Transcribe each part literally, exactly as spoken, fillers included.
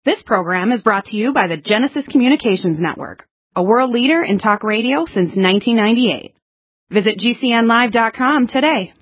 This program is brought to you by the Genesis Communications Network, a world leader in talk radio since nineteen ninety-eight. Visit G C N live dot com today.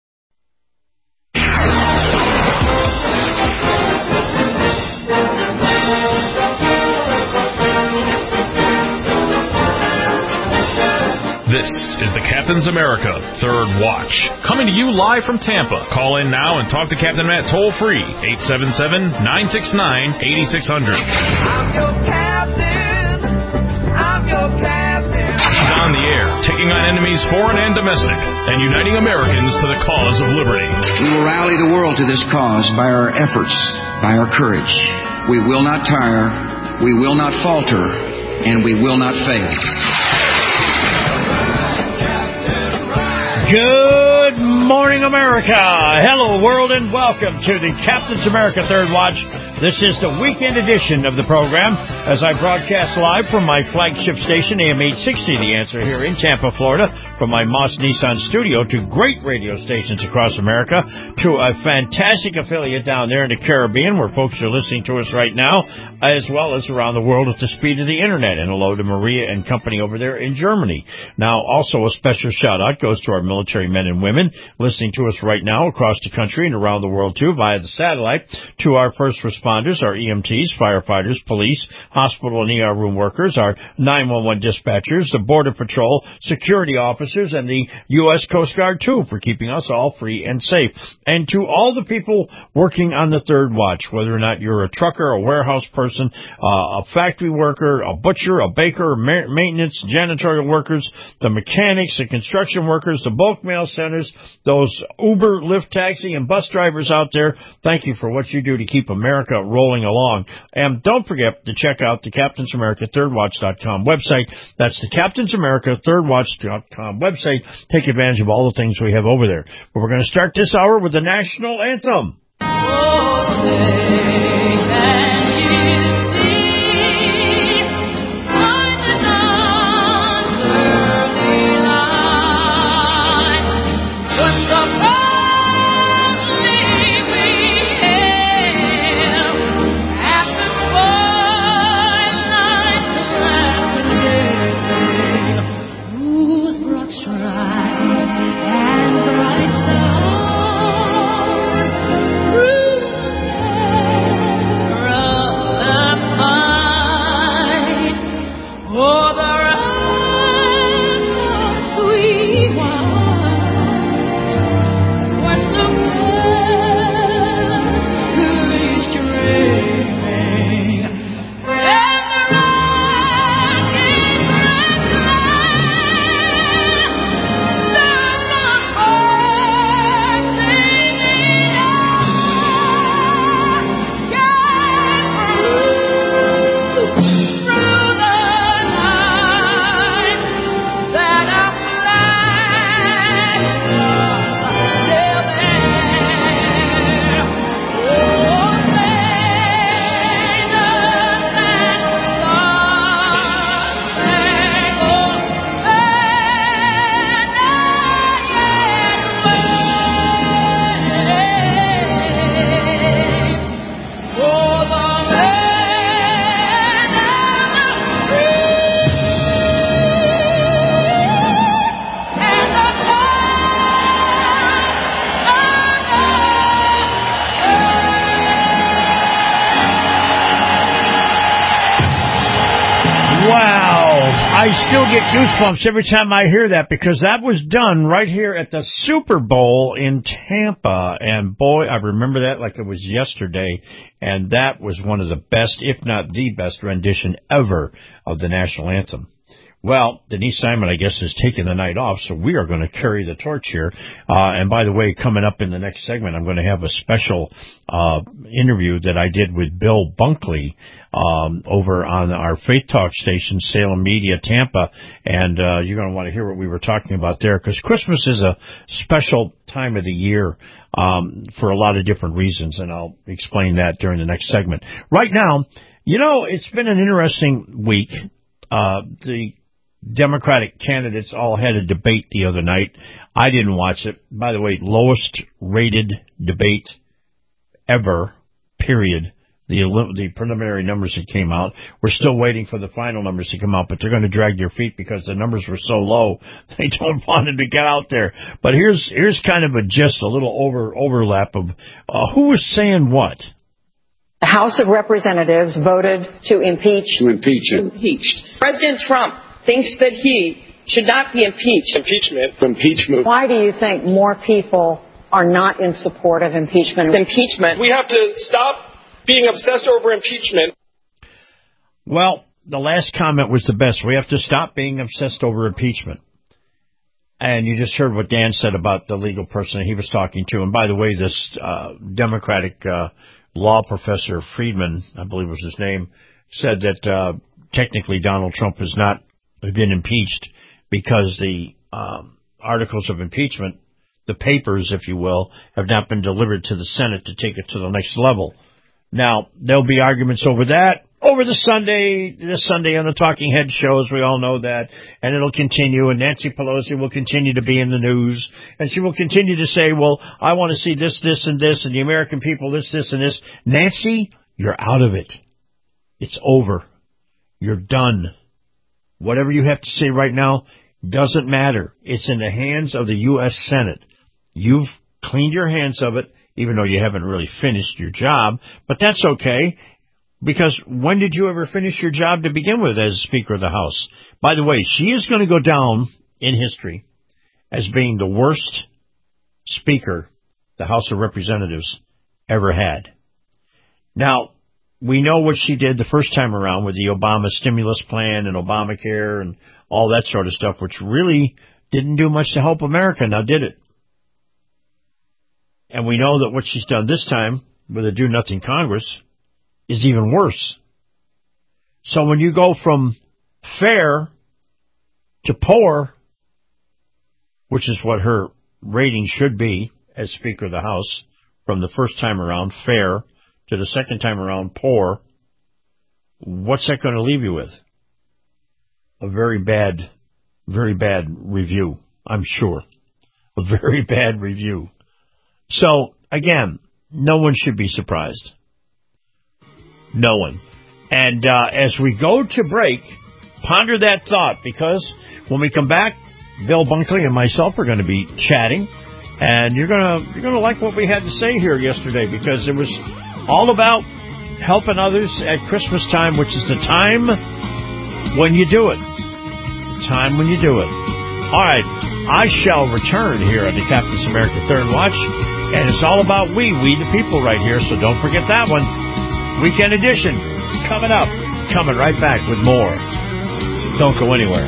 This is the Captain's America Third Watch, coming to you live from Tampa. Call in now and talk to Captain Matt toll-free, eight seven seven, nine six nine, eight six zero zero. I'm your captain. I'm your captain. He's on the air, taking on enemies foreign and domestic, and uniting Americans to the cause of liberty. We will rally the world to this cause by our efforts, by our courage. We will not tire, we will not falter, and we will not fail. Good morning, America. Hello, world, and welcome to the Captain's America Third Watch. This is the weekend edition of the program as I broadcast live from my flagship station, A M eight sixty, The Answer, here in Tampa, Florida, from my Moss Nissan studio to great radio stations across America, to a fantastic affiliate down there in the Caribbean where folks are listening to us right now, as well as around the world at the speed of the internet. And hello to Maria and company over there in Germany. Now, also a special shout-out goes to our military men and women listening to us right now across the country and around the world, too, via the satellite, to our first responders, our E M Ts, firefighters, police, hospital and E R room workers, our nine one one dispatchers, the Border Patrol, security officers, and the U S Coast Guard, too, for keeping us all free and safe. And to all the people working on the Third Watch, whether or not you're a trucker, a warehouse person, uh, a factory worker, a butcher, a baker, ma- maintenance, janitorial workers, the mechanics, the construction workers, the bulk mail centers, those Uber, Lyft, taxi, and bus drivers out there, thank you for what you do to keep America rolling along. And don't forget to check out the Captain's America Third Watch dot com website. That's the Captain's America Third Watch dot com website. Take advantage of all the things we have over there. But we're going to start this hour with the national anthem. Oh, say can you see on an early line what the family we hail after twilight land whose broad stripes and bright stars through the perilous fight o'er the ramparts we watched were so gallantly streaming, and the ragged red flag stood unburdened in the air, yet through, through the night that our flag was still there. Oh, may the Star-Spangled Banner yet wave o'er the land of the free and the Wow. I still get goosebumps every time I hear that because that was done right here at the Super Bowl in Tampa. And boy, I remember that like it was yesterday. And that was one of the best, if not the best rendition ever of the national anthem. Well, Denise Simon, I guess, is taking the night off, so we are going to carry the torch here. Uh, and by the way, coming up in the next segment, I'm going to have a special uh, interview that I did with Bill Bunkley um, over on our Faith Talk station, Salem Media, Tampa. And uh, you're going to want to hear what we were talking about there, because Christmas is a special time of the year um, for a lot of different reasons, and I'll explain that during the next segment. Right now, you know, it's been an interesting week. Uh, the Democratic candidates all had a debate the other night. I didn't watch it. By the way, lowest rated debate ever, period, the the preliminary numbers that came out. We're still waiting for the final numbers to come out, but they're going to drag their feet because the numbers were so low. They don't want it to get out there. But here's here's kind of a just a little over overlap of uh, who was saying what. The House of Representatives voted to impeach. To impeach him. Impeached. President Trump thinks that he should not be impeached. Impeachment. Impeachment. Why do you think more people are not in support of impeachment? Impeachment. We have to stop being obsessed over impeachment. Well, the last comment was the best. We have to stop being obsessed over impeachment. And you just heard what Dan said about the legal person he was talking to. And by the way, this uh, Democratic uh, law professor, Friedman, I believe was his name, said that uh, technically Donald Trump has not been impeached because the um, articles of impeachment, the papers, if you will, have not been delivered to the Senate to take it to the next level. Now, there'll be arguments over that over the Sunday, this Sunday on the Talking Head shows. We all know that. And it'll continue. And Nancy Pelosi will continue to be in the news. And she will continue to say, well, I want to see this, this, and this, and the American people this, this, and this. Nancy, you're out of it. It's over. You're done. Whatever you have to say right now doesn't matter. It's in the hands of the U S Senate. You've cleaned your hands of it, even though you haven't really finished your job. But that's okay, because when did you ever finish your job to begin with as Speaker of the House? By the way, she is going to go down in history as being the worst Speaker the House of Representatives ever had. Now, we know what she did the first time around with the Obama stimulus plan and Obamacare and all that sort of stuff, which really didn't do much to help America, now did it? And we know that what she's done this time with a do-nothing Congress is even worse. So when you go from fair to poor, which is what her rating should be as Speaker of the House, from the first time around, fair, to the second time around, poor, what's that going to leave you with? A very bad, very bad review, I'm sure. A very bad review. So, again, no one should be surprised. No one. And uh, as we go to break, ponder that thought, because when we come back, Bill Bunkley and myself are going to be chatting, and you're going to you're going to like what we had to say here yesterday, because it was all about helping others at Christmas time, which is the time when you do it. The time when you do it. All right, I shall return here on the Captain's America Third Watch. And it's all about we, we the people right here, so don't forget that one. Weekend edition coming up. Coming right back with more. Don't go anywhere.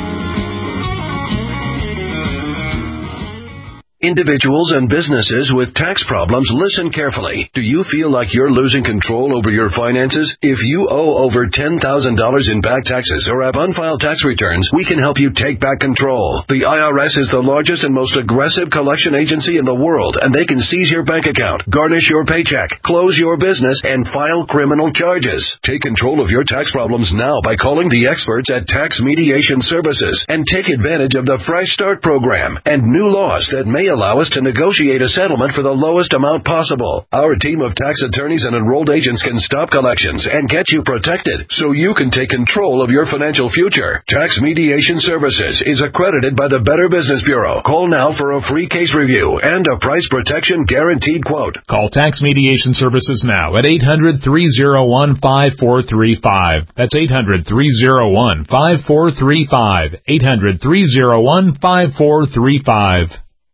Individuals and businesses with tax problems, listen carefully. Do you feel like you're losing control over your finances? If you owe over ten thousand dollars in back taxes or have unfiled tax returns, we can help you take back control. The I R S is the largest and most aggressive collection agency in the world, and they can seize your bank account, garnish your paycheck, close your business, and file criminal charges. Take control of your tax problems now by calling the experts at Tax Mediation Services and take advantage of the Fresh Start program and new laws that may allow us to negotiate a settlement for the lowest amount possible. Our team of tax attorneys and enrolled agents can stop collections and get you protected so you can take control of your financial future. Tax Mediation Services is accredited by the Better Business Bureau. Call now for a free case review and a price protection guaranteed quote. Call Tax Mediation Services now at eight hundred, three oh one, five four three five. That's eight hundred, three oh one, five four three five. eight hundred, three oh one, five four three five.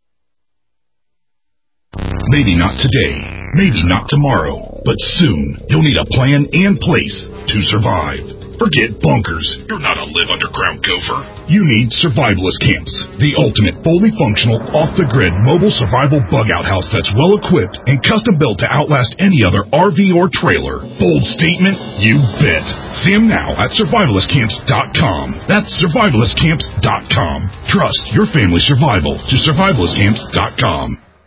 Maybe not today, maybe not tomorrow, but soon you'll need a plan in place to survive. Forget bunkers. You're not a live underground gopher. You need Survivalist Camps, the ultimate fully functional, off-the-grid mobile survival bug-out house that's well-equipped and custom-built to outlast any other R V or trailer. Bold statement? You bet. See them now at survivalist camps dot com. That's survivalist camps dot com. Trust your family's survival to survivalist camps dot com.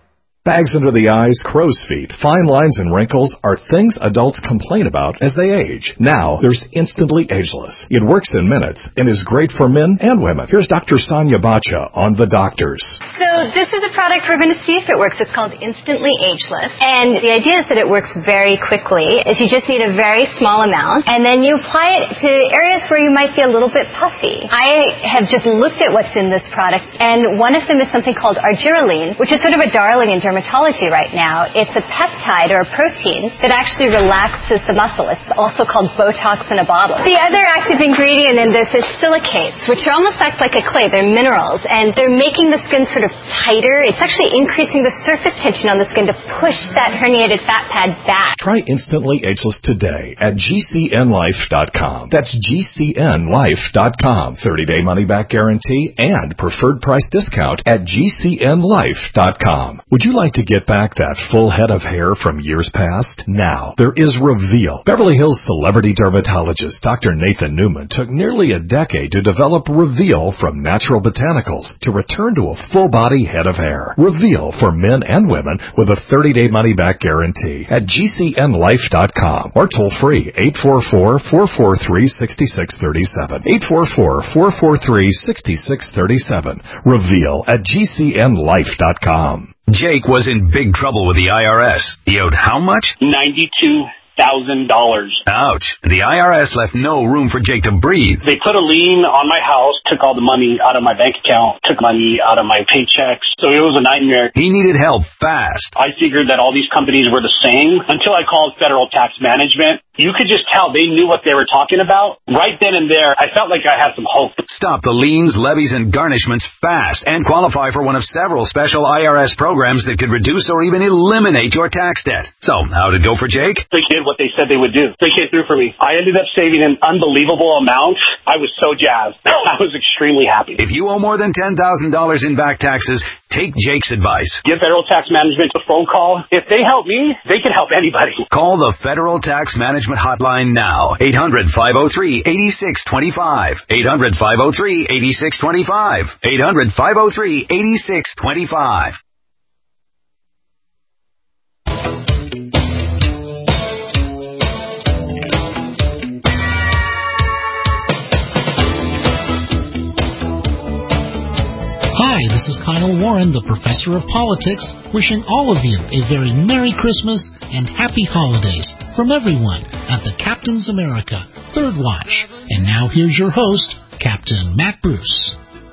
Bags under the eyes, crow's feet, fine lines, and wrinkles are things adults complain about as they age. Now, there's Instantly Ageless. It works in minutes and is great for men and women. Here's Doctor Sonia Bacha on The Doctors. So this is a product we're going to see if it works. It's called Instantly Ageless. And the idea is that it works very quickly. Is you just need a very small amount, and then you apply it to areas where you might be a little bit puffy. I have just looked at what's in this product, and one of them is something called argireline, which is sort of a darling in dermatology right now. It's a peptide or a protein that actually relaxes the muscle. It's also called Botox in a bottle. The other active ingredient in this is silicates, which almost act like a clay. They're minerals, and they're making the skin sort of tighter. It's actually increasing the surface tension on the skin to push that herniated fat pad back. Try Instantly Ageless today at G C N life dot com. That's G C N life dot com. thirty-day money-back guarantee and preferred price discount at G C N life dot com. Would you like to get back that full head of hair from years past? Now, there is Reveal. Beverly Hills celebrity dermatologist Doctor Nathan Newman took nearly a decade to develop Reveal from natural botanicals to return to a full-body head of hair. Reveal for men and women with a thirty-day money-back guarantee at G C N life dot com or toll-free eight four four, four four three, six six three seven. eight four four, four four three, six six three seven. Reveal at G C N life dot com. Jake was in big trouble with the I R S. He owed how much? ninety-two thousand dollars. Ouch. The I R S left no room for Jake to breathe. They put a lien on my house, took all the money out of my bank account, took money out of my paychecks. So it was a nightmare. He needed help fast. I figured that all these companies were the same until I called Federal Tax Management. You could just tell they knew what they were talking about. Right then and there, I felt like I had some hope. Stop the liens, levies, and garnishments fast and qualify for one of several special I R S programs that could reduce or even eliminate your tax debt. So, how'd it go for Jake? They did what they said they would do. They came through for me. I ended up saving an unbelievable amount. I was so jazzed. I was extremely happy. If you owe more than ten thousand dollars in back taxes, take Jake's advice. Give Federal Tax Management a phone call. If they help me, they can help anybody. Call the Federal Tax Management Hotline now. eight hundred, five oh three, eight six two five. eight hundred, five oh three, eight six two five. eight hundred, five oh three, eight six two five. Hi, this is Kyle Warren, the Professor of Politics, wishing all of you a very Merry Christmas and Happy Holidays from everyone at the Captain's America Third Watch. And now here's your host, Captain Matt Bruce.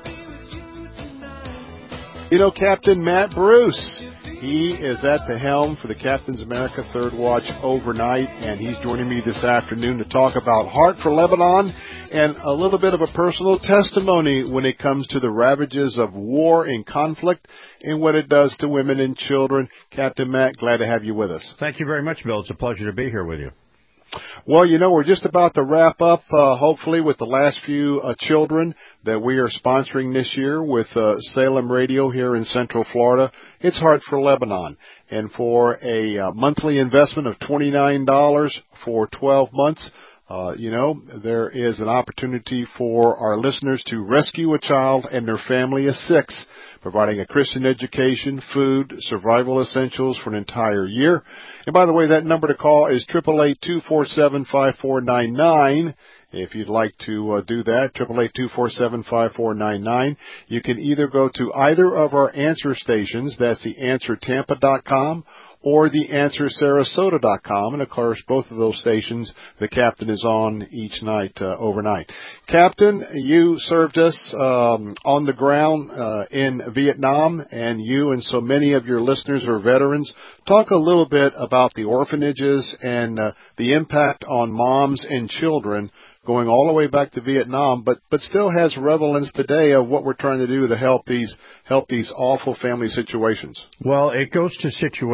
You know, Captain Matt Bruce, he is at the helm for the Captain's America Third Watch overnight, and he's joining me this afternoon to talk about Heart for Lebanon and a little bit of a personal testimony when it comes to the ravages of war and conflict and what it does to women and children. Captain Matt, glad to have you with us. Thank you very much, Bill. It's a pleasure to be here with you. Well, you know, we're just about to wrap up, uh, hopefully, with the last few uh, children that we are sponsoring this year with uh, Salem Radio here in Central Florida. It's Heart for Lebanon. And for a uh, monthly investment of twenty-nine dollars for twelve months, uh, you know, there is an opportunity for our listeners to rescue a child and their family of six, providing a Christian education, food, survival essentials for an entire year. And by the way, that number to call is eight eight eight, two four seven, five four nine nine. If you'd like to uh, do that, eight eight eight, two four seven, five four nine nine. You can either go to either of our answer stations, that's the answer tampa dot com, or the answer sarasota dot com. And, of course, both of those stations, the Captain is on each night, uh, overnight. Captain, you served us um, on the ground uh, in Vietnam, and you and so many of your listeners are veterans. Talk a little bit about the orphanages and uh, the impact on moms and children going all the way back to Vietnam, but but still has relevance today of what we're trying to do to help these help these awful family situations. Well, it goes to situations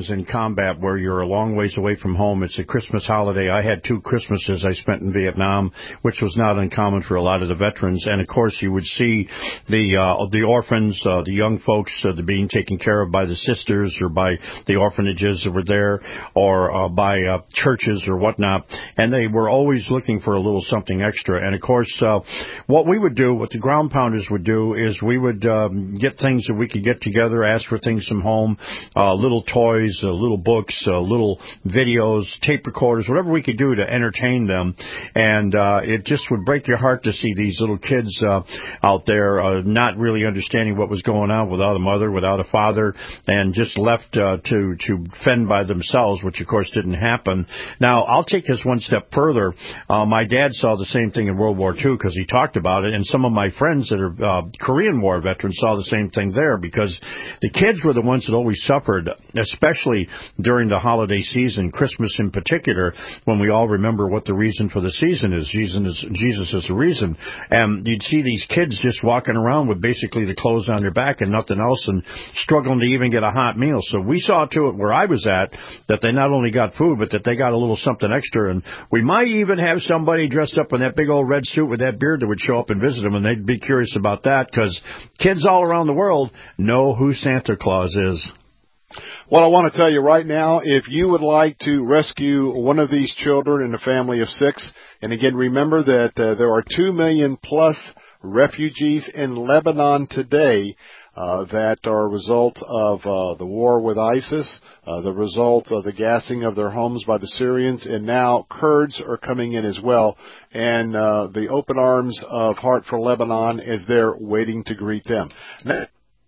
days in combat where you're a long ways away from home. It's a Christmas holiday. I had two Christmases I spent in Vietnam, which was not uncommon for a lot of the veterans. And, of course, you would see the uh, the orphans, uh, the young folks uh, being taken care of by the sisters or by the orphanages that were there or uh, by uh, churches or whatnot. And they were always looking for a little something extra. And, of course, uh, what we would do, what the ground pounders would do, is we would um, get things that we could get together, ask for things from home, uh, little toys, uh, little books, uh, little videos, tape recorders, whatever we could do to entertain them. And uh, it just would break your heart to see these little kids uh, out there uh, not really understanding what was going on, without a mother, without a father, and just left uh, to, to fend by themselves, which, of course, didn't happen. Now, I'll take this one step further. Uh, my dad saw the same thing in World War Two because he talked about it, and some of my friends that are uh, Korean War veterans saw the same thing there, because the kids were the ones that always suffered, especially during the holiday season, Christmas in particular, when we all remember what the reason for the season is. Jesus is, Jesus is the reason. And you'd see these kids just walking around with basically the clothes on their back and nothing else and struggling to even get a hot meal. So we saw to it where I was at that they not only got food, but that they got a little something extra. And we might even have somebody dressed up in that big old red suit with that beard that would show up and visit them, and they'd be curious about that, because kids all around the world know who Santa Claus is. Well, I want to tell you right now, if you would like to rescue one of these children in a family of six, and again, remember that uh, there are two million plus refugees in Lebanon today uh, that are a result of uh, the war with ISIS, uh, the result of the gassing of their homes by the Syrians, and now Kurds are coming in as well. And uh, the open arms of Heart for Lebanon is there waiting to greet them. Now,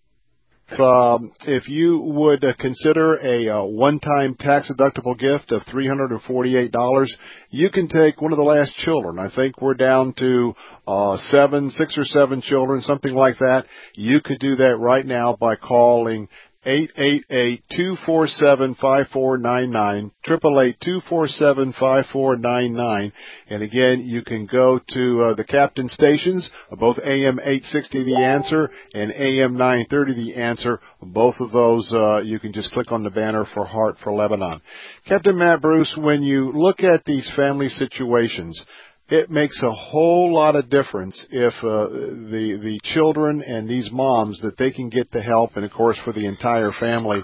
If, um, if you would uh, consider a uh, one-time tax-deductible gift of three hundred forty-eight dollars, you can take one of the last children. I think we're down to uh, seven, six or seven children, something like that. You could do that right now by calling eight eight eight, two four seven, five four nine nine, eight eight eight, two four seven, five four nine nine. And again, you can go to uh, the Captain stations, both A M eight sixty The Answer and A M nine thirty The Answer. Both of those, uh, you can just click on the banner for Heart for Lebanon. Captain Matt Bruce, when you look at these family situations, it makes a whole lot of difference if uh, the the children and these moms, that they can get the help, and of course for the entire family.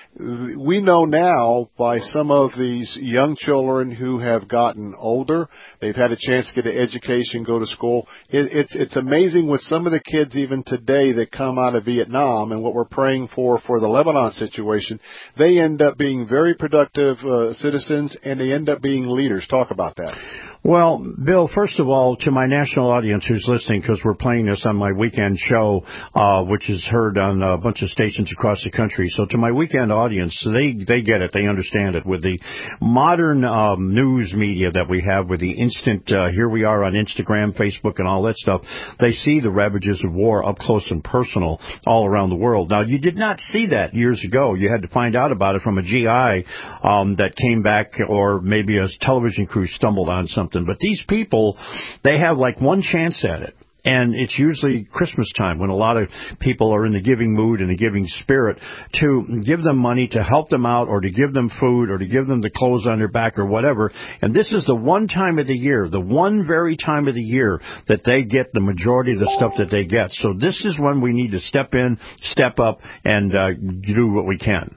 We know now by some of these young children who have gotten older, they've had a chance to get an education, go to school. It, it's it's amazing with some of the kids even today that come out of Vietnam, and what we're praying for for the Lebanon situation, they end up being very productive uh, citizens, and they end up being leaders. Talk about that. Well, Bill, first of all, to my national audience who's listening, because we're playing this on my weekend show, uh, which is heard on a bunch of stations across the country. So to my weekend audience, they they get it, they understand it. With the modern um, news media that we have, with the instant, uh, here we are on Instagram, Facebook, and all that stuff, they see the ravages of war up close and personal all around the world. Now, you did not see that years ago. You had to find out about it from a G I um, that came back, or maybe a television crew stumbled on something. But these people, they have like one chance at it. And it's usually Christmas time when a lot of people are in the giving mood and the giving spirit, to give them money to help them out, or to give them food, or to give them the clothes on their back or whatever. And this is the one time of the year, the one very time of the year that they get the majority of the stuff that they get. So this is when we need to step in, step up, and uh, do what we can.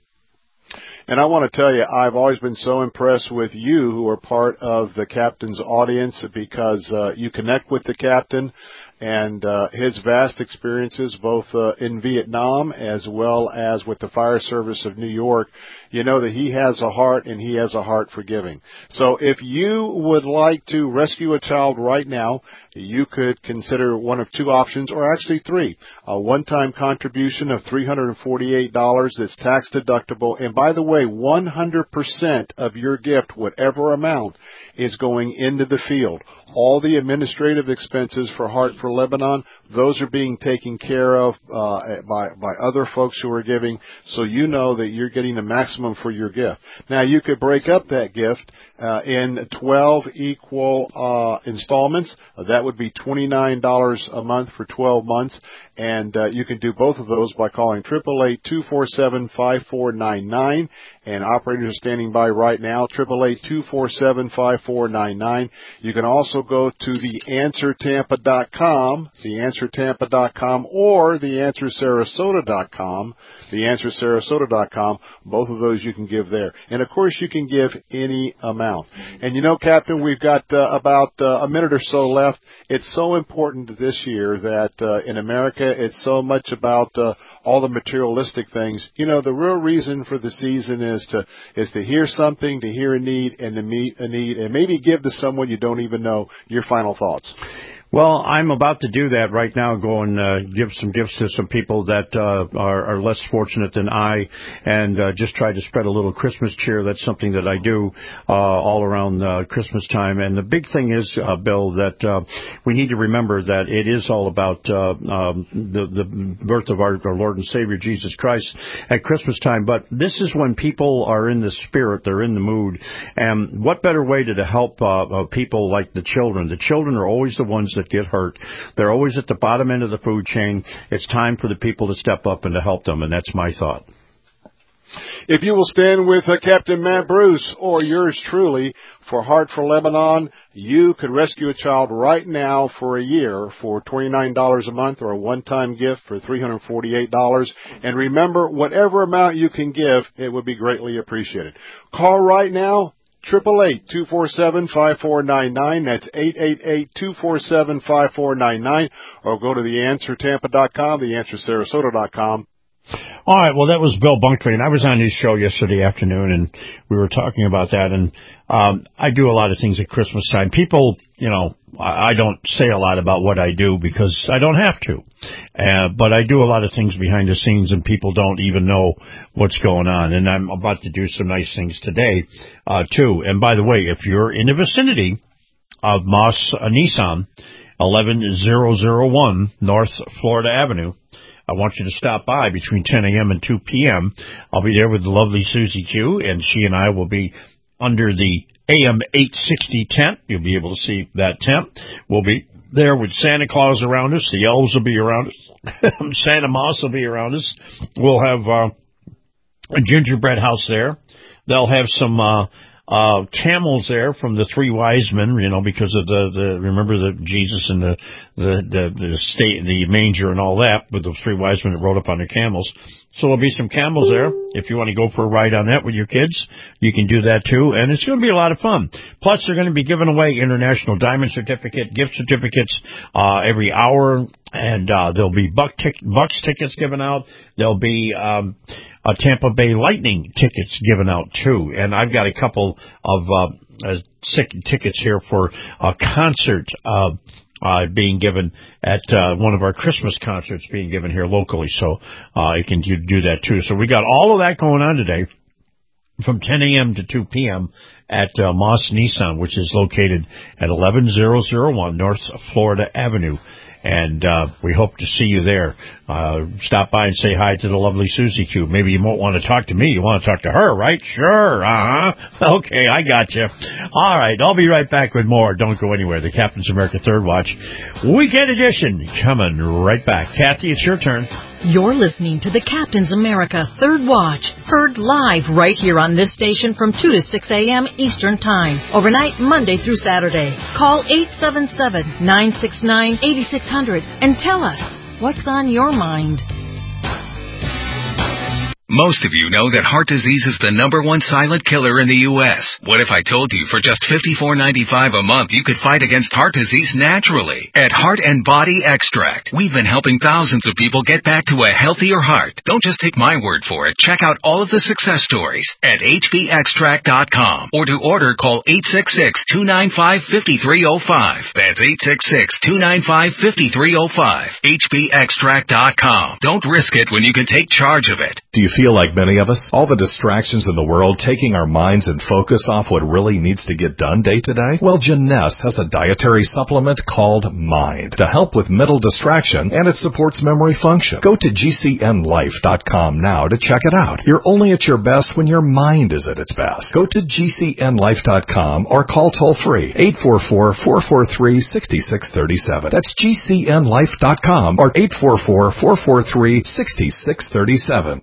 And I want to tell you, I've always been so impressed with you who are part of the Captain's audience, because uh, you connect with the Captain and uh, his vast experiences both uh, in Vietnam as well as with the Fire Service of New York. You know that he has a heart, and he has a heart for giving. So if you would like to rescue a child right now, you could consider one of two options, or actually three. A one-time contribution of three hundred forty-eight dollars that's tax deductible. And by the way, one hundred percent of your gift, whatever amount, is going into the field. All the administrative expenses for Heart for Lebanon, those are being taken care of uh, by, by other folks who are giving, so you know that you're getting the maximum for your gift. Now, you could break up that gift uh, in twelve equal uh, installments. Uh, that would be twenty-nine dollars a month for twelve months. And uh, you can do both of those by calling eight eight eight, two four seven, five four nine nine. And operators are standing by right now, eight eight eight, two four seven, five four nine nine. You can also go to the answer tampa dot com, the answer tampa dot com, or the answer sarasota dot com, the answer sarasota dot com. Both of those you can give there. And, of course, you can give any amount. And, you know, Captain, we've got uh, about uh, a minute or so left. It's so important this year that uh, in America it's so much about uh, all the materialistic things. You know, the real reason for the season is to is to hear something, to hear a need, and to meet a need, and maybe give to someone you don't even know. Your final thoughts. Well, I'm about to do that right now, go and uh, give some gifts to some people that uh, are, are less fortunate than I, and uh, just try to spread a little Christmas cheer. That's something that I do uh, all around uh, Christmas time. And the big thing is, uh, Bill, that uh, we need to remember that it is all about uh, um, the, the birth of our, our Lord and Savior, Jesus Christ, at Christmas time. But this is when people are in the spirit, they're in the mood. And what better way to, to help uh, uh, people like the children? The children are always the ones that get hurt. They're always at the bottom end of the food chain. It's time for the people to step up and to help them, and that's my thought. If you will stand with uh, Captain Matt Bruce or yours truly for Heart for Lebanon, you could rescue a child right now for a year for twenty-nine dollars a month, or a one-time gift for three hundred forty-eight dollars. And remember, whatever amount you can give, it would be greatly appreciated. Call right now. eight eight eight, two four seven, five four nine nine. That's eight eight eight, two four seven, five four nine nine. Or go to the answer tampa dot com, the answer sarasota dot com. All right, well, that was Bill Bunkley, and I was on his show yesterday afternoon, and we were talking about that. And um, I do a lot of things at Christmas time. People, you know, I, I don't say a lot about what I do because I don't have to. Uh, but I do a lot of things behind the scenes, and people don't even know what's going on. And I'm about to do some nice things today, uh, too. And by the way, if you're in the vicinity of Moss uh, Nissan, eleven thousand one North Florida Avenue, I want you to stop by between ten a.m. and two p.m. I'll be there with the lovely Susie Q, and she and I will be under the A M eight sixty tent. You'll be able to see that tent. We'll be there with Santa Claus around us. The elves will be around us. Santa Moss will be around us. We'll have uh, a gingerbread house there. They'll have some uh, uh, camels there from the three wise men, you know, because of the, the remember the Jesus and the the the, the state, the manger and all that, with the three wise men that rode up on their camels. So there'll be some camels there. If you want to go for a ride on that with your kids, you can do that too. And it's going to be a lot of fun. Plus, they're going to be giving away International Diamond Certificate, gift certificates, uh, every hour. And, uh, there'll be Buck tic- Bucks tickets given out. There'll be, um, uh, Tampa Bay Lightning tickets given out too. And I've got a couple of, uh, uh sick tickets here for a concert, uh, Uh, being given at uh, one of our Christmas concerts being given here locally, so uh, you can do, do that too. So we got all of that going on today from ten a.m. to two p.m. at uh, Moss Nissan, which is located at eleven thousand one North Florida Avenue. And uh, we hope to see you there. Uh, stop by and say hi to the lovely Susie Q. Maybe you won't want to talk to me. You want to talk to her, right? Sure. Uh-huh. Okay, I got you. All right, I'll be right back with more. Don't go anywhere. The Captain's America Third Watch Weekend Edition coming right back. Kathy, it's your turn. You're listening to the Captain's America Third Watch, heard live right here on this station from two to six a.m. Eastern Time, overnight Monday through Saturday. Call eight seven seven, nine six nine, eight six zero zero and tell us what's on your mind. Most of you know that heart disease is the number one silent killer in the U S What if I told you for just fifty-four ninety-five a month you could fight against heart disease naturally? At Heart and Body Extract, we've been helping thousands of people get back to a healthier heart. Don't just take my word for it. Check out all of the success stories at H B extract dot com, or to order, call eight six six, two nine five, five three zero five. That's eight six six, two nine five, five three zero five. H B extract dot com. Don't risk it when you can take charge of it. Do you feel like many of us? All the distractions in the world taking our minds and focus off what really needs to get done day to day? Well, Janess has a dietary supplement called Mind to help with mental distraction, and it supports memory function. Go to G C N life dot com now to check it out. You're only at your best when your mind is at its best. Go to G C N life dot com or call toll-free eight four four, four four three, six six three seven. That's G C N life dot com or eight four four, four four three, six six three seven.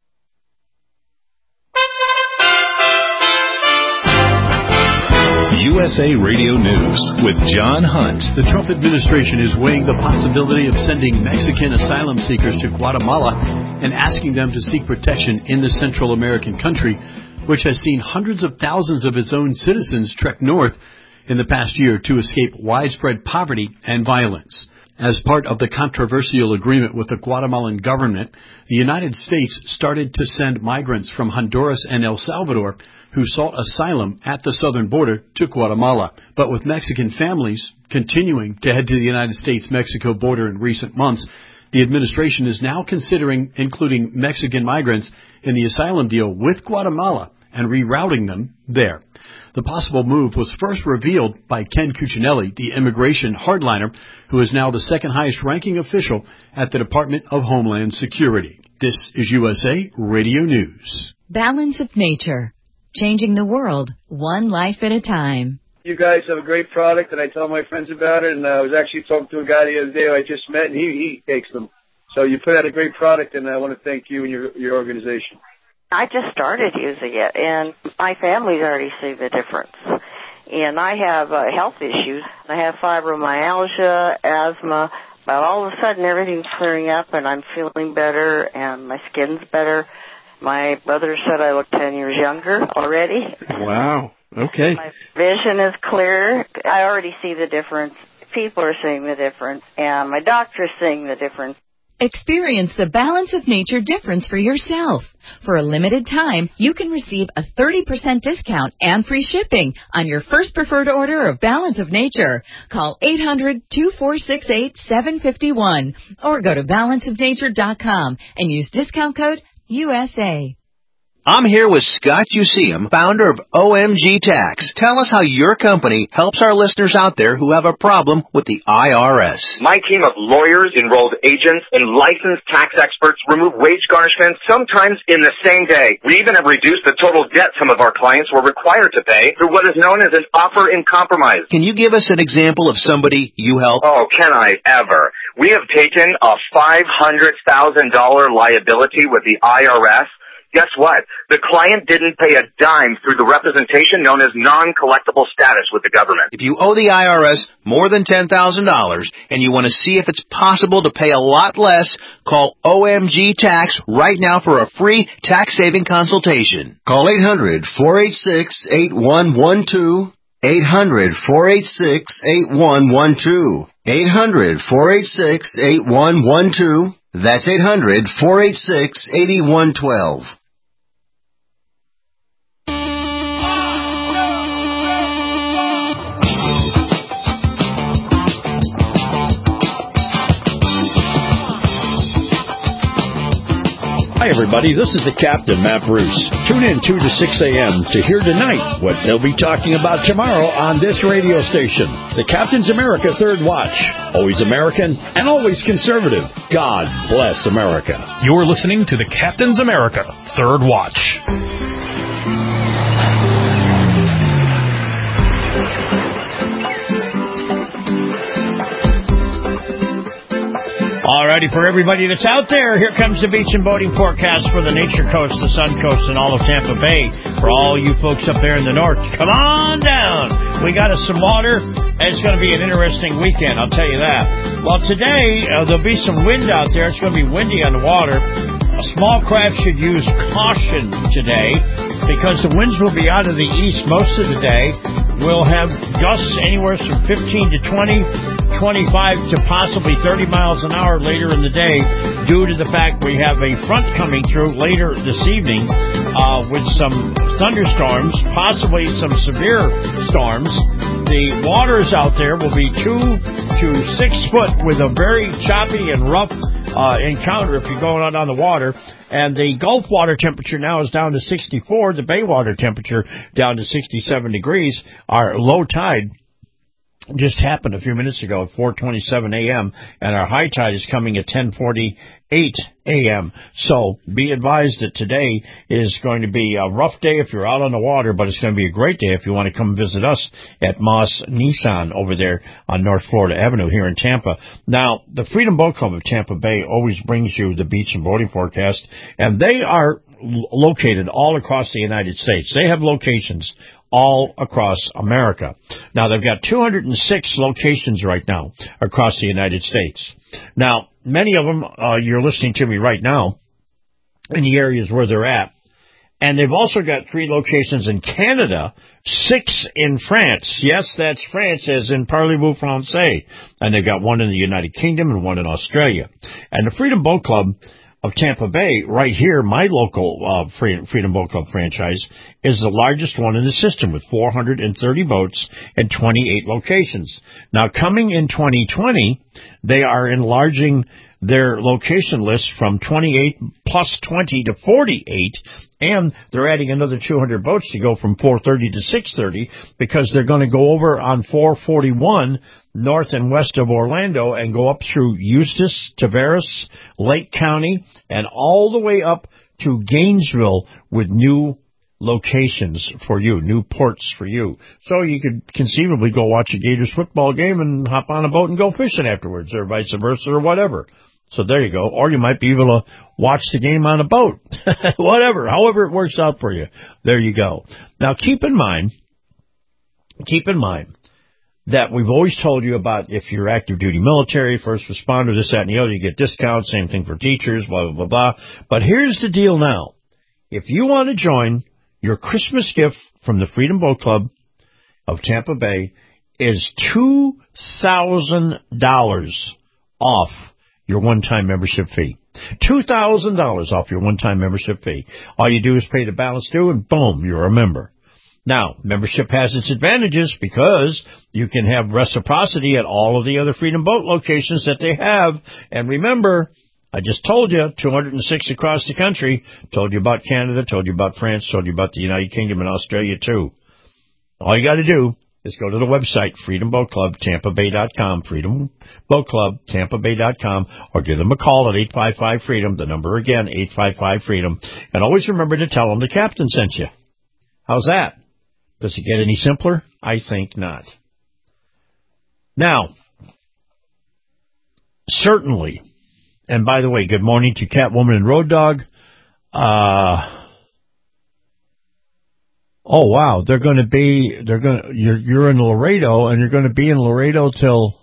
U S A Radio News with John Hunt. The Trump administration is weighing the possibility of sending Mexican asylum seekers to Guatemala and asking them to seek protection in the Central American country, which has seen hundreds of thousands of its own citizens trek north in the past year to escape widespread poverty and violence. As part of the controversial agreement with the Guatemalan government, the United States started to send migrants from Honduras and El Salvador who sought asylum at the southern border to Guatemala. But with Mexican families continuing to head to the United States-Mexico border in recent months, the administration is now considering including Mexican migrants in the asylum deal with Guatemala and rerouting them there. The possible move was first revealed by Ken Cuccinelli, the immigration hardliner, who is now the second highest ranking official at the Department of Homeland Security. This is U S A Radio News. Balance of Nature. Changing the world, one life at a time. You guys have a great product, and I tell my friends about it, and I was actually talking to a guy the other day who I just met, and he, he takes them. So you put out a great product, and I want to thank you and your, your organization. I just started using it, and my family's already seen the difference. And I have uh, health issues. I have fibromyalgia, asthma, but all of a sudden everything's clearing up, and I'm feeling better, and my skin's better. My brother said I look ten years younger already. Wow. Okay. My vision is clear. I already see the difference. People are seeing the difference, and my doctor's seeing the difference. Experience the Balance of Nature difference for yourself. For a limited time, you can receive a thirty percent discount and free shipping on your first preferred order of Balance of Nature. Call eight hundred, two four six eight, seven five one or go to balance of nature dot com and use discount code U S A. I'm here with Scott Useum, founder of O M G Tax. Tell us how your company helps our listeners out there who have a problem with the I R S. My team of lawyers, enrolled agents, and licensed tax experts remove wage garnishments sometimes in the same day. We even have reduced the total debt some of our clients were required to pay through what is known as an offer in compromise. Can you give us an example of somebody you help? Oh, can I ever? We have taken a five hundred thousand dollars liability with the I R S. Guess what? The client didn't pay a dime through the representation known as non-collectible status with the government. If you owe the I R S more than ten thousand dollars and you want to see if it's possible to pay a lot less, call O M G Tax right now for a free tax-saving consultation. Call eight hundred, four eight six, eight one one two. eight hundred, four eight six, eight one one two. eight hundred, four eight six, eight one one two. That's eight hundred, four eight six, eight one one two. Hi, everybody. This is the Captain, Matt Bruce. Tune in two to six a.m. to hear tonight what they'll be talking about tomorrow on this radio station. The Captain's America Third Watch. Always American and always conservative. God bless America. You're listening to the Captain's America Third Watch. Alrighty, for everybody that's out there, here comes the beach and boating forecast for the Nature Coast, the Sun Coast, and all of Tampa Bay. For all you folks up there in the north, come on down. We got us some water, and it's going to be an interesting weekend, I'll tell you that. Well, today, uh, there'll be some wind out there. It's going to be windy on the water. A small craft should use caution today because the winds will be out of the east most of the day. We'll have gusts anywhere from fifteen to twenty, twenty-five to possibly thirty miles an hour later in the day due to the fact we have a front coming through later this evening uh, with some thunderstorms, possibly some severe storms. The waters out there will be two to six foot with a very choppy and rough uh, encounter if you're going out on the water. And the Gulf water temperature now is down to sixty-four. The Bay water temperature down to sixty-seven degrees. Our low tide just happened a few minutes ago at four twenty-seven a.m. and our high tide is coming at ten forty-eight a.m. So be advised that today is going to be a rough day if you're out on the water, but it's going to be a great day if you want to come visit us at Moss Nissan over there on North Florida Avenue here in Tampa. Now, the Freedom Boat Club of Tampa Bay always brings you the beach and boating forecast, and they are located all across the United States. They have locations all across America. Now, they've got two hundred six locations right now across the United States. Now, many of them, uh, you're listening to me right now in the areas where they're at. And they've also got three locations in Canada, six in France. Yes, that's France, as in Parlez-vous Français. And they've got one in the United Kingdom and one in Australia. And the Freedom Boat Club of Tampa Bay, right here, my local uh, Freedom Boat Club franchise, is the largest one in the system with four hundred thirty boats and twenty-eight locations. Now, coming in twenty twenty, they are enlarging their location list from twenty-eight plus twenty to forty-eight, and they're adding another two hundred boats to go from four thirty to six thirty because they're going to go over on four forty-one north and west of Orlando and go up through Eustis, Tavares, Lake County, and all the way up to Gainesville with new locations for you, new ports for you. So you could conceivably go watch a Gators football game and hop on a boat and go fishing afterwards, or vice versa, or whatever. So there you go. Or you might be able to watch the game on a boat. Whatever. However it works out for you. There you go. Now keep in mind, keep in mind that we've always told you about if you're active duty military, first responder, this, that, and the other, you get discounts, same thing for teachers, blah, blah, blah, blah. But here's the deal now. If you want to join, your Christmas gift from the Freedom Boat Club of Tampa Bay is two thousand dollars off your one-time membership fee. two thousand dollars off your one-time membership fee. All you do is pay the balance due, and boom, you're a member. Now, membership has its advantages because you can have reciprocity at all of the other Freedom Boat locations that they have. And remember, I just told you, two hundred six across the country. Told you about Canada, told you about France, told you about the United Kingdom and Australia, too. All you got to do is go to the website, Freedom Boat Club, Tampa Bay dot com, Freedom Boat Club, Tampa Bay dot com, or give them a call at eight five five freedom, the number again, eight five five freedom. And always remember to tell them the captain sent you. How's that? Does it get any simpler? I think not. Now, certainly, and by the way, good morning to Catwoman and Road Dog. Uh, oh wow, they're going to be, they're going to, you're, you're in Laredo, and you're going to be in Laredo till,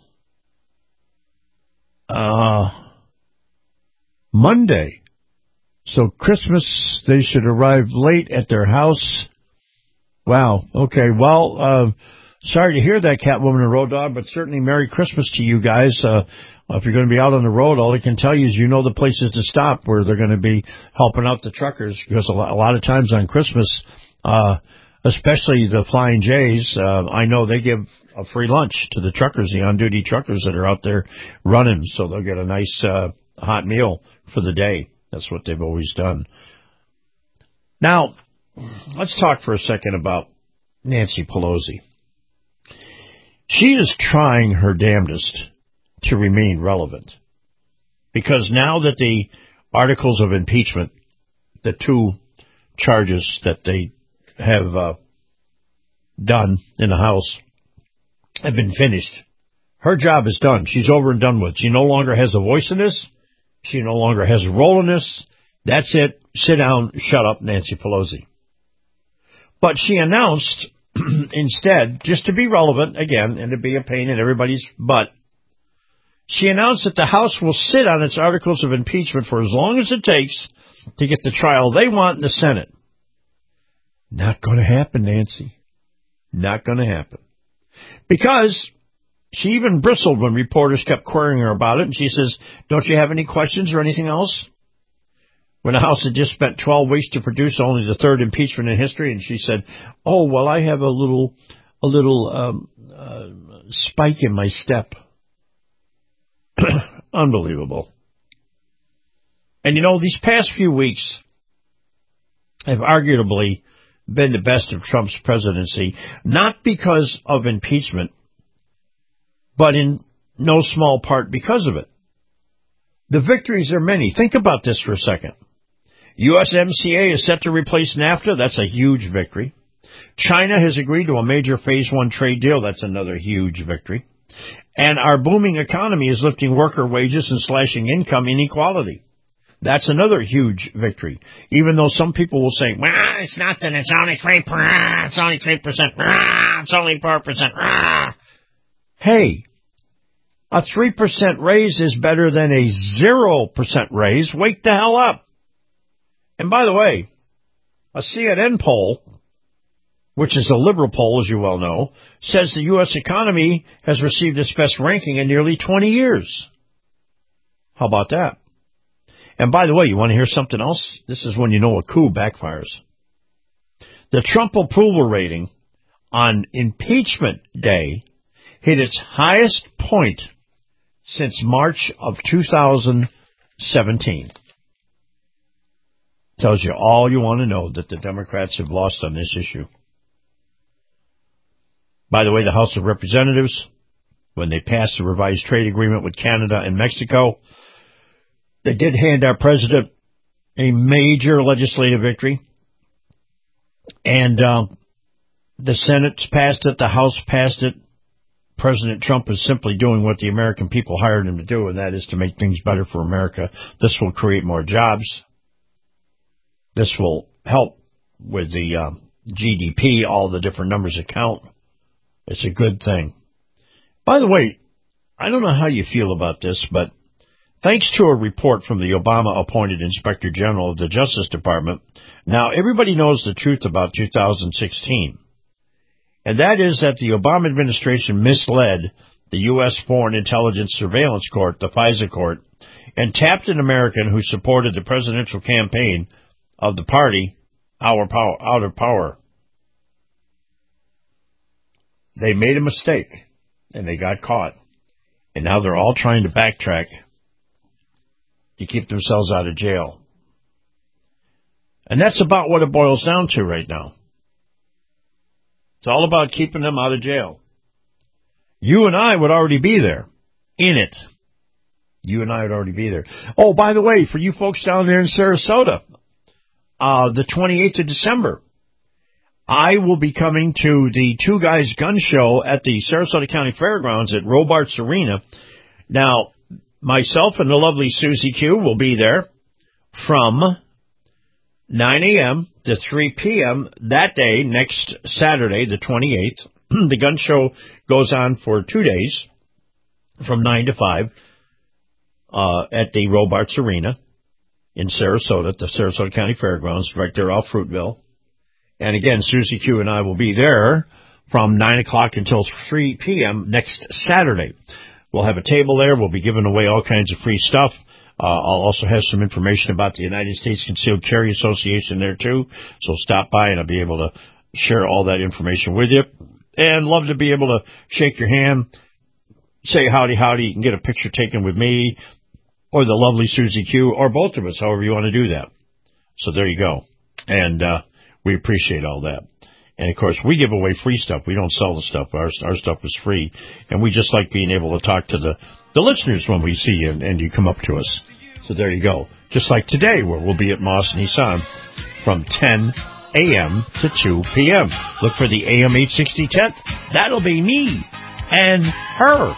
uh, Monday. So Christmas, they should arrive late at their house. Wow. Okay. Well, uh, sorry to hear that, Catwoman and Road Dog, but certainly Merry Christmas to you guys. Uh, if you're going to be out on the road, all I can tell you is you know the places to stop where they're going to be helping out the truckers, because a lot, a lot of times on Christmas, uh, especially the Flying J's, uh, I know they give a free lunch to the truckers, the on-duty truckers that are out there running, so they'll get a nice uh, hot meal for the day. That's what they've always done. Now, let's talk for a second about Nancy Pelosi. She is trying her damnedest to remain relevant, because now that the articles of impeachment, the two charges that they have uh, done in the House, have been finished, her job is done. She's over and done with. She no longer has a voice in this. She no longer has a role in this. That's it. Sit down, shut up, Nancy Pelosi. But she announced instead, just to be relevant again and to be a pain in everybody's butt, she announced that the House will sit on its articles of impeachment for as long as it takes to get the trial they want in the Senate. Not going to happen, Nancy. Not going to happen. Because she even bristled when reporters kept querying her about it, and she says, don't you have any questions or anything else? When the House had just spent twelve weeks to produce only the third impeachment in history, and she said, oh, well, I have a little a little um, uh, spike in my step. Unbelievable. And, you know, these past few weeks have arguably been the best of Trump's presidency, not because of impeachment, but in no small part because of it. The victories are many. Think about this for a second. U S M C A is set to replace NAFTA. That's a huge victory. China has agreed to a major phase one trade deal. That's another huge victory. And our booming economy is lifting worker wages and slashing income inequality. That's another huge victory. Even though some people will say, well, it's nothing, it's only three percent, it's only three percent, it's only four percent. Hey, a three percent raise is better than a zero percent raise. Wake the hell up. And by the way, a C N N poll, which is a liberal poll, as you well know, says the U S economy has received its best ranking in nearly twenty years. How about that? And by the way, you want to hear something else? This is when you know a coup backfires. The Trump approval rating on impeachment day hit its highest point since March of two thousand seventeen. Tells you all you want to know that the Democrats have lost on this issue. By the way, the House of Representatives, when they passed the revised trade agreement with Canada and Mexico, they did hand our president a major legislative victory. And uh, the Senate passed it, the House passed it. President Trump is simply doing what the American people hired him to do, and that is to make things better for America. This will create more jobs. This will help with the uh, G D P, all the different numbers that count. It's a good thing. By the way, I don't know how you feel about this, but thanks to a report from the Obama-appointed Inspector General of the Justice Department, now everybody knows the truth about two thousand sixteen. And that is that the Obama administration misled the U S Foreign Intelligence Surveillance Court, the FISA court, and tapped an American who supported the presidential campaign of the party our power, out of power. They made a mistake, and they got caught. And now they're all trying to backtrack to keep themselves out of jail. And that's about what it boils down to right now. It's all about keeping them out of jail. You and I would already be there, in it. You and I would already be there. Oh, by the way, for you folks down there in Sarasota, uh, the twenty-eighth of December, I will be coming to the Two Guys Gun Show at the Sarasota County Fairgrounds at Robarts Arena. Now, myself and the lovely Susie Q will be there from nine a.m. to three p.m. that day, next Saturday, the twenty-eighth. The gun show goes on for two days, from nine to five, uh, at the Robarts Arena in Sarasota, at the Sarasota County Fairgrounds, right there off Fruitville. And again, Susie Q and I will be there from nine o'clock until three p.m. next Saturday. We'll have a table there. We'll be giving away all kinds of free stuff. Uh, I'll also have some information about the United States Concealed Carry Association there, too. So stop by, and I'll be able to share all that information with you. And love to be able to shake your hand, say howdy, howdy. You can get a picture taken with me or the lovely Susie Q, or both of us, however you want to do that. So there you go. And uh, we appreciate all that. And, of course, we give away free stuff. We don't sell the stuff. Our, our stuff is free. And we just like being able to talk to the, the listeners when we see you and, and you come up to us. So there you go. Just like today, where we'll be at Moss Nissan from ten a.m. to two p.m. Look for the A M eight sixty tent. That'll be me and her.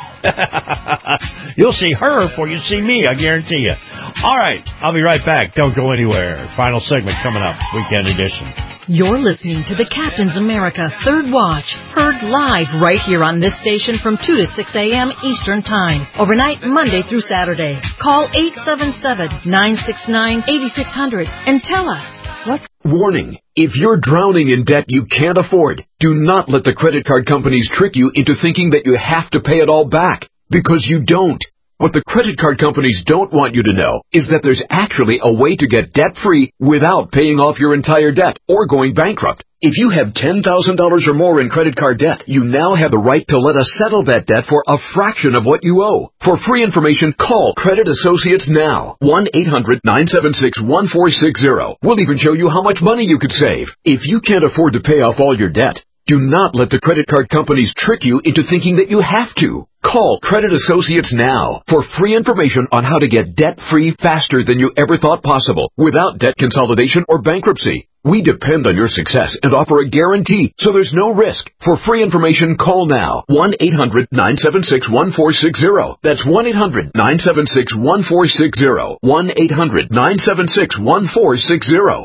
You'll see her before you see me, I guarantee you. All right, I'll be right back. Don't go anywhere. Final segment coming up, Weekend Edition. You're listening to the Captain's America Third Watch, heard live right here on this station from two to six a.m. Eastern Time, overnight Monday through Saturday. Call eight seven seven, nine six nine, eight six zero zero and tell us what's... Warning. If you're drowning in debt you can't afford, do not let the credit card companies trick you into thinking that you have to pay it all back, because you don't. What the credit card companies don't want you to know is that there's actually a way to get debt-free without paying off your entire debt or going bankrupt. If you have ten thousand dollars or more in credit card debt, you now have the right to let us settle that debt for a fraction of what you owe. For free information, call Credit Associates now. one eight hundred nine seven six one four six zero. We'll even show you how much money you could save. If you can't afford to pay off all your debt, do not let the credit card companies trick you into thinking that you have to. Call Credit Associates now for free information on how to get debt-free faster than you ever thought possible without debt consolidation or bankruptcy. We depend on your success and offer a guarantee, so there's no risk. For free information, call now. one eight hundred nine seven six one four six zero. That's one eight hundred nine seven six one four six zero. one eight hundred nine seven six one four six zero.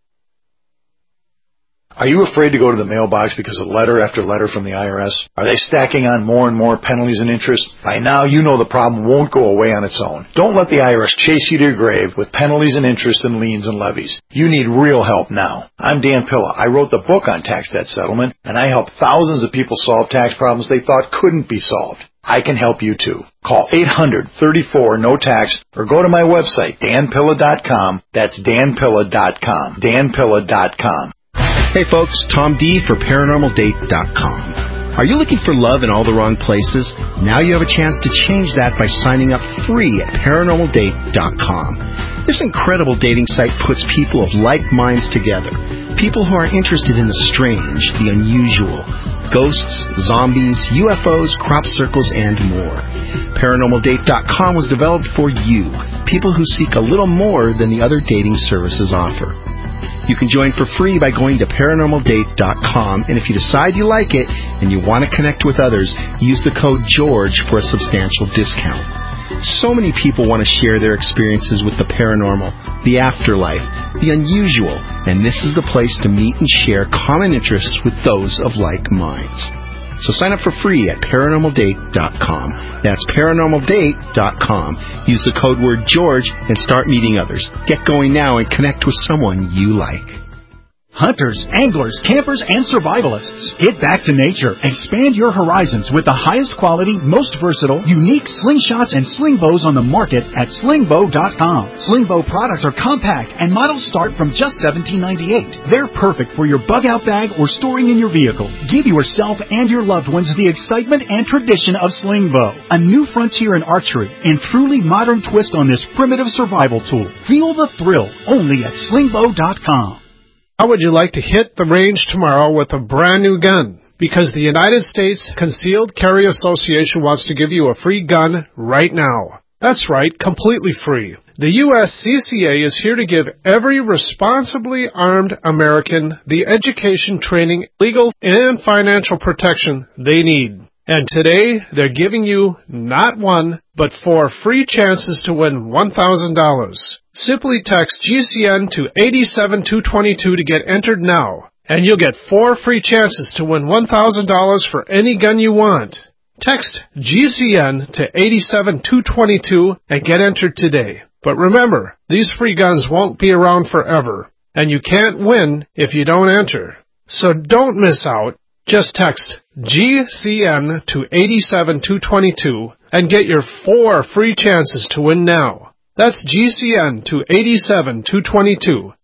Are you afraid to go to the mailbox because of letter after letter from the I R S? Are they stacking on more and more penalties and interest? By now, you know the problem won't go away on its own. Don't let the I R S chase you to your grave with penalties and interest and liens and levies. You need real help now. I'm Dan Pilla. I wrote the book on tax debt settlement, and I help thousands of people solve tax problems they thought couldn't be solved. I can help you too. Call eight hundred thirty-four no tax or go to my website, dan pilla dot com. That's dan pilla dot com. dan pilla dot com. Hey folks, Tom D for paranormal date dot com. Are you looking for love in all the wrong places? Now you have a chance to change that by signing up free at paranormal date dot com. This incredible dating site puts people of like minds together. People who are interested in the strange, the unusual, ghosts, zombies, U F Os, crop circles, and more. paranormal date dot com was developed for you, people who seek a little more than the other dating services offer. You can join for free by going to paranormal date dot com, and if you decide you like it and you want to connect with others, use the code GEORGE for a substantial discount. So many people want to share their experiences with the paranormal, the afterlife, the unusual, and this is the place to meet and share common interests with those of like minds. So sign up for free at paranormal date dot com. That's paranormal date dot com. Use the code word George and start meeting others. Get going now and connect with someone you like. Hunters, anglers, campers, and survivalists. Get back to nature. Expand your horizons with the highest quality, most versatile, unique slingshots and sling bows on the market at sling bow dot com. Sling bow products are compact and models start from just seventeen ninety-eight. They're perfect for your bug out bag or storing in your vehicle. Give yourself and your loved ones the excitement and tradition of sling bow. A new frontier in archery and truly modern twist on this primitive survival tool. Feel the thrill only at sling bow dot com. How would you like to hit the range tomorrow with a brand new gun? Because the United States Concealed Carry Association wants to give you a free gun right now. That's right, completely free. The U S C C A is here to give every responsibly armed American the education, training, legal, and financial protection they need. And today, they're giving you not one, but four free chances to win one thousand dollars. Simply text G C N to eight seven two two two to get entered now, and you'll get four free chances to win one thousand dollars for any gun you want. Text G C N to eight seven two two two and get entered today. But remember, these free guns won't be around forever, and you can't win if you don't enter. So don't miss out. Just text G C N to eight seven two two two and get your four free chances to win now. That's G C N to eight seven two two two.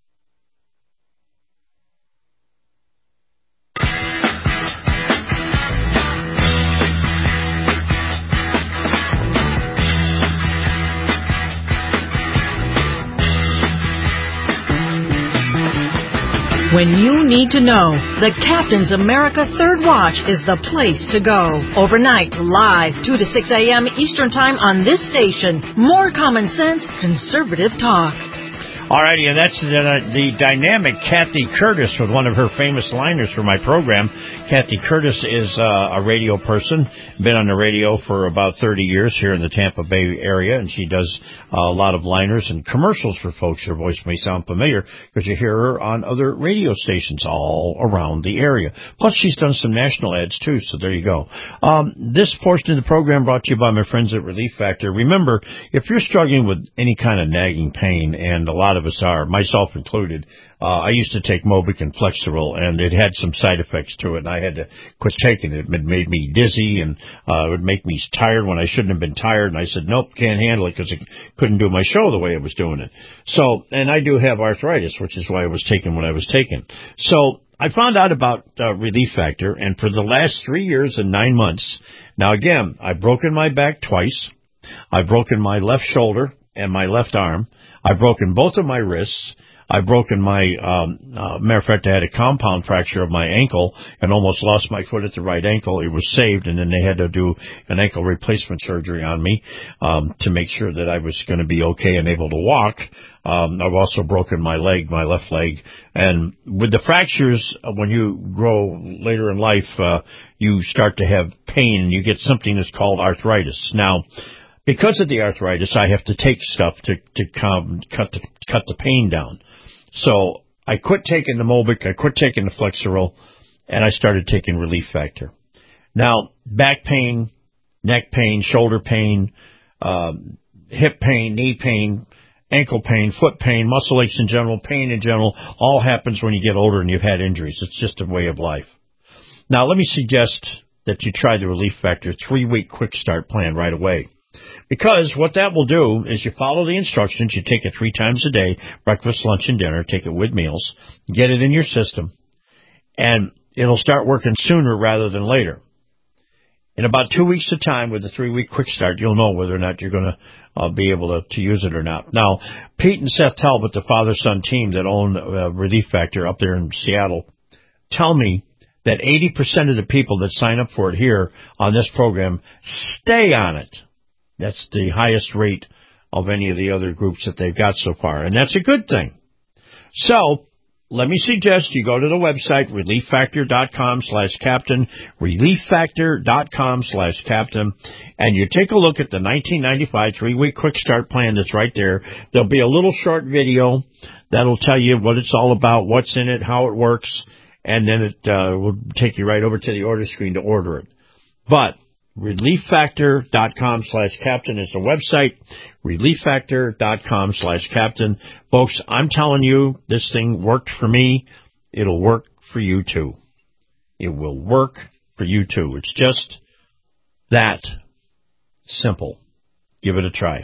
When you need to know, the Captain's America Third Watch is the place to go. Overnight, live, two to six a.m. Eastern Time on this station. More common sense, conservative talk. All righty, and that's the, the dynamic Kathy Curtis with one of her famous liners for my program. Kathy Curtis is uh, a radio person, been on the radio for about thirty years here in the Tampa Bay area, and she does uh, a lot of liners and commercials for folks. Her voice may sound familiar because you hear her on other radio stations all around the area. Plus, she's done some national ads, too, so there you go. Um, this portion of the program brought to you by my friends at Relief Factor. Remember, if you're struggling with any kind of nagging pain, and a lot of us are, myself included. Uh, I used to take Mobic and Flexeril, and it had some side effects to it, and I had to quit taking it. It made me dizzy, and uh, it would make me tired when I shouldn't have been tired, and I said, nope, can't handle it because I couldn't do my show the way I was doing it. So, and I do have arthritis, which is why I was taking what I was taking. So I found out about uh, Relief Factor, and for the last three years and nine months, now again, I've broken my back twice. I've broken my left shoulder and my left arm. I've broken both of my wrists. I've broken my, um, uh, matter of fact, I had a compound fracture of my ankle and almost lost my foot at the right ankle. It was saved, and then they had to do an ankle replacement surgery on me um, to make sure that I was going to be okay and able to walk. Um, I've also broken my leg, my left leg. And with the fractures, when you grow later in life, uh, you start to have pain, and you get something that's called arthritis. Now, because of the arthritis, I have to take stuff to, to come, cut the, cut the pain down. So I quit taking the Mobic, I quit taking the Flexeril, and I started taking Relief Factor. Now, back pain, neck pain, shoulder pain, um, hip pain, knee pain, ankle pain, foot pain, muscle aches in general, pain in general, all happens when you get older and you've had injuries. It's just a way of life. Now, let me suggest that you try the Relief Factor three-week quick start plan right away. Because what that will do is you follow the instructions, you take it three times a day, breakfast, lunch, and dinner, take it with meals, get it in your system, and it'll start working sooner rather than later. In about two weeks of time with the three-week quick start, you'll know whether or not you're going to uh, be able to, to use it or not. Now, Pete and Seth Talbot, the father-son team that own uh, Relief Factor up there in Seattle, tell me that eighty percent of the people that sign up for it here on this program stay on it. That's the highest rate of any of the other groups that they've got so far, and that's a good thing. So, let me suggest you go to the website, relieffactor.com slash captain, relieffactor.com slash captain, and you take a look at the nineteen ninety-five three-week quick start plan that's right there. There'll be a little short video that'll tell you what it's all about, what's in it, how it works, and then it uh, will take you right over to the order screen to order it. But relieffactor.com slash captain is the website. relieffactor.com slash captain. Folks, I'm telling you, this thing worked for me. It'll work for you too. It will work for you too. It's just that simple. Give it a try.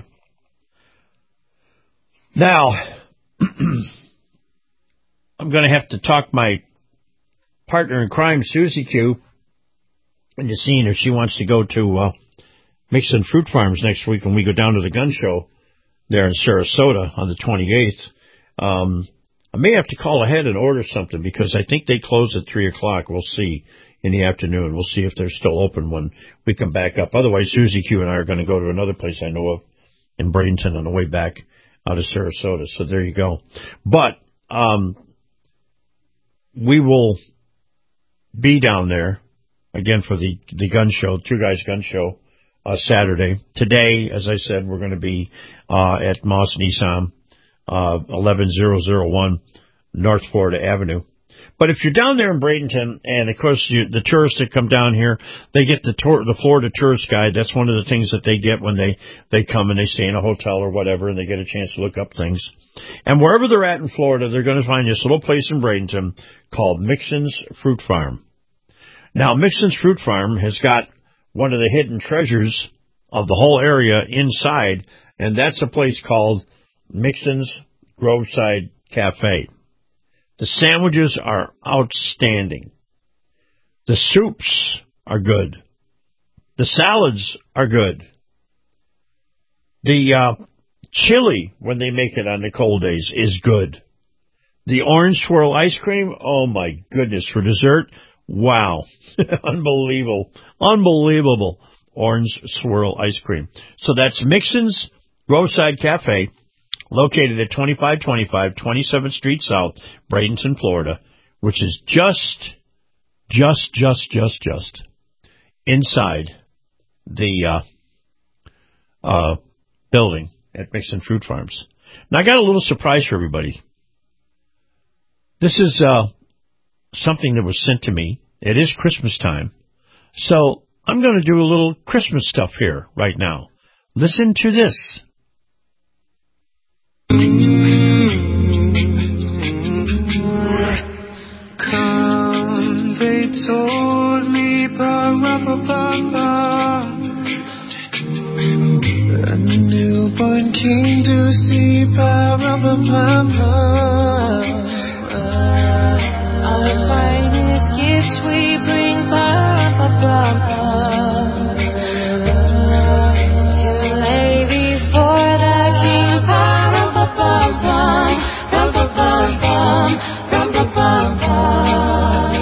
Now, I'm going to have to talk my partner in crime, Susie Q, into seeing if she wants to go to uh, Mixon Fruit Farms next week when we go down to the gun show there in Sarasota on the twenty-eighth. Um, I may have to call ahead and order something because I think they close at three o'clock. We'll see in the afternoon. We'll see if they're still open when we come back up. Otherwise, Susie Q and I are going to go to another place I know of in Bradenton on the way back out of Sarasota. So there you go. But um, we will be down there again for the, the gun show, Two Guys Gun Show, uh, Saturday. Today, as I said, we're going to be uh, at Moss Nissan, uh, eleven thousand one North Florida Avenue. But if you're down there in Bradenton, and of course you, the tourists that come down here, they get the tour, the Florida Tourist Guide. That's one of the things that they get when they, they come and they stay in a hotel or whatever, and they get a chance to look up things. And wherever they're at in Florida, they're going to find this little place in Bradenton called Mixon's Fruit Farm. Now, Mixon's Fruit Farm has got one of the hidden treasures of the whole area inside, and that's a place called Mixon's Groveside Cafe. The sandwiches are outstanding. The soups are good. The salads are good. The uh, chili, when they make it on the cold days, is good. The orange swirl ice cream, oh my goodness, for dessert, wow. Unbelievable. Unbelievable orange swirl ice cream. So that's Mixon's Groveside Cafe, located at twenty-five twenty-five twenty-seventh Street South, Bradenton, Florida, which is just, just, just, just, just inside the uh, uh, building at Mixon Fruit Farms. Now, I got a little surprise for everybody. This is uh, something that was sent to me. It is Christmas time, so I'm going to do a little Christmas stuff here right now. Listen to this. A newborn king to see, pa-rum-pa-pum-pum. Our finest gifts we bring, pa-rum-pa-pum-pum. To lay before the king, pa-rum-pa-pum-pum. Rum-pa-pum-pum, rum-pa-pum-pum.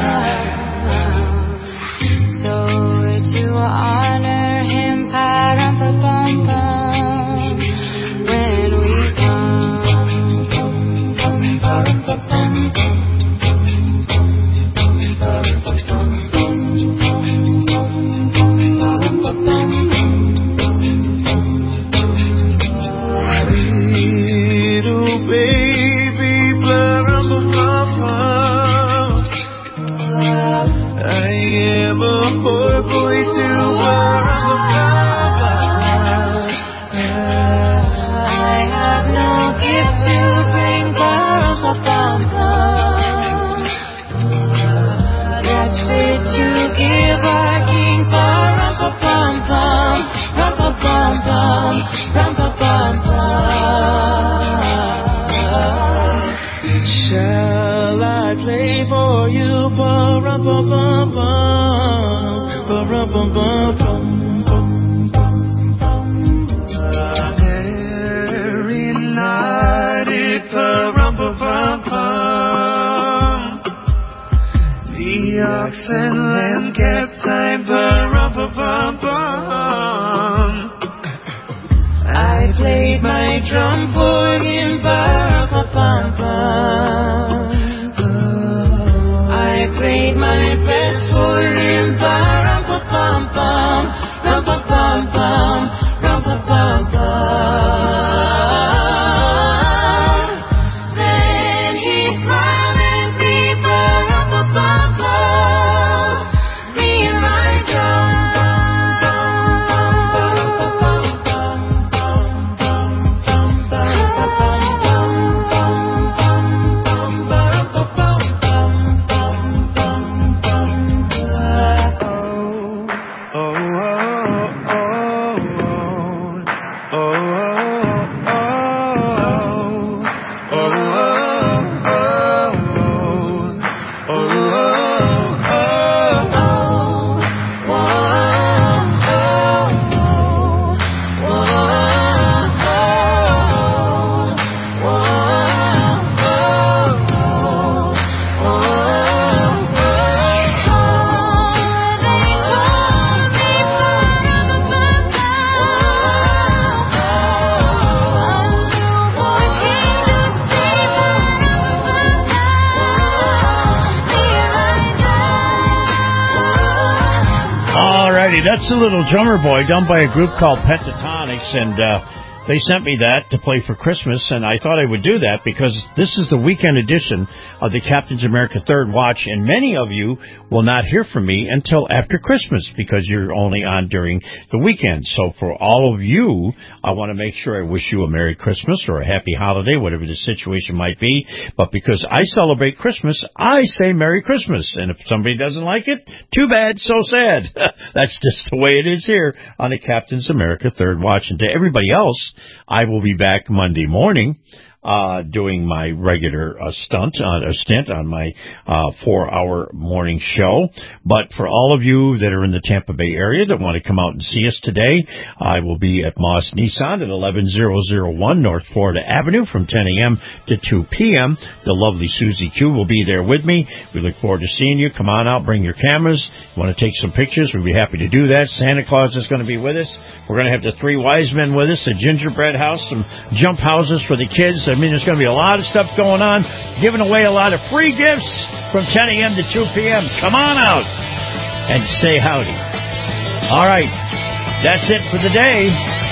So to honor him, pa-rum-pa-pum-pum, when we come, pa-rum-pa-pum-pum. Little baby, pa-rum-pa-pum-pum. I am a poor boy too, pa-rum-pa-pum-pum. I have no gift to bring, pa-rum-pa-pum-pum. That's fit to give our king, pa-rum-pa-pum-pum. Rum-pa-pum-pum, rum-pa-pum-pum. Shall I play for you, pa-rum-pa-pum-pum, pa-rum-pa-pum-pum. Mary nodded, pa-rum-pa-pum-pum. The ox and lamb kept time, pa-rum-pa-pum-pum. I played my drum for him, pa-rum-pa-pum-pum. I played my best for him, pa-rum-pa-pum-pum, rum-pa-pum-pum, rum-pa-pum-pum. Then he smiled at me, pa-rum-pa-pum-pum, me and my drum. That's a little drummer boy done by a group called Pentatonics, and uh, they sent me that to play for Christmas, and I thought I would do that because this is the weekend edition of the Captain's America Third Watch, and many of you will not hear from me until after Christmas because you're only on during the weekend. So for all of you, I want to make sure I wish you a Merry Christmas or a Happy Holiday, whatever the situation might be. But because I celebrate Christmas, I say Merry Christmas. And if somebody doesn't like it, too bad, so sad. That's just the way it is here on the Captain's America Third Watch. And to everybody else, I will be back Monday morning uh doing my regular uh, stunt, uh, a stint on my uh four-hour morning show. But for all of you that are in the Tampa Bay area that want to come out and see us today, I will be at Moss Nissan at eleven thousand one North Florida Avenue from ten a.m. to two p.m. The lovely Susie Q will be there with me. We look forward to seeing you. Come on out, bring your cameras. You want to take some pictures, we'd be happy to do that. Santa Claus is going to be with us. We're going to have the three wise men with us, a gingerbread house, some jump houses for the kids. I mean, there's going to be a lot of stuff going on, giving away a lot of free gifts from ten a.m. to two p.m. Come on out and say howdy. All right, that's it for the day.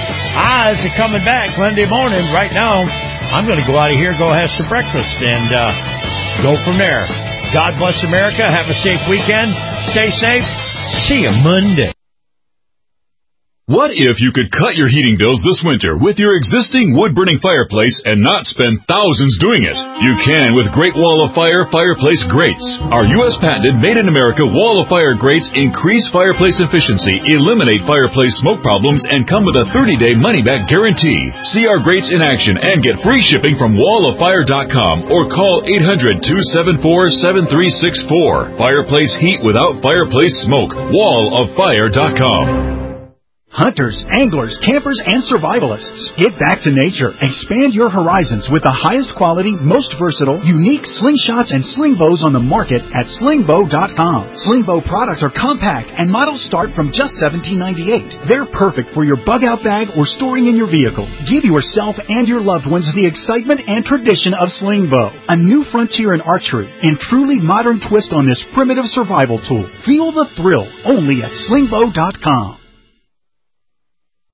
Oz is coming back Monday morning. Right now, I'm going to go out of here, go have some breakfast, and uh, go from there. God bless America. Have a safe weekend. Stay safe. See you Monday. What if you could cut your heating bills this winter with your existing wood-burning fireplace and not spend thousands doing it? You can with Great Wall of Fire fireplace grates. Our U S patented made-in-America Wall of Fire grates increase fireplace efficiency, eliminate fireplace smoke problems, and come with a thirty-day money-back guarantee. See our grates in action and get free shipping from wall of fire dot com or call eight hundred, two seven four, seven three six four. Fireplace heat without fireplace smoke. wall of fire dot com. Hunters, anglers, campers, and survivalists. Get back to nature. Expand your horizons with the highest quality, most versatile, unique slingshots and sling bows on the market at sling bow dot com. Sling bow products are compact and models start from just seventeen ninety-eight. They're perfect for your bug out bag or storing in your vehicle. Give yourself and your loved ones the excitement and tradition of sling bow. A new frontier in archery and truly modern twist on this primitive survival tool. Feel the thrill only at sling bow dot com.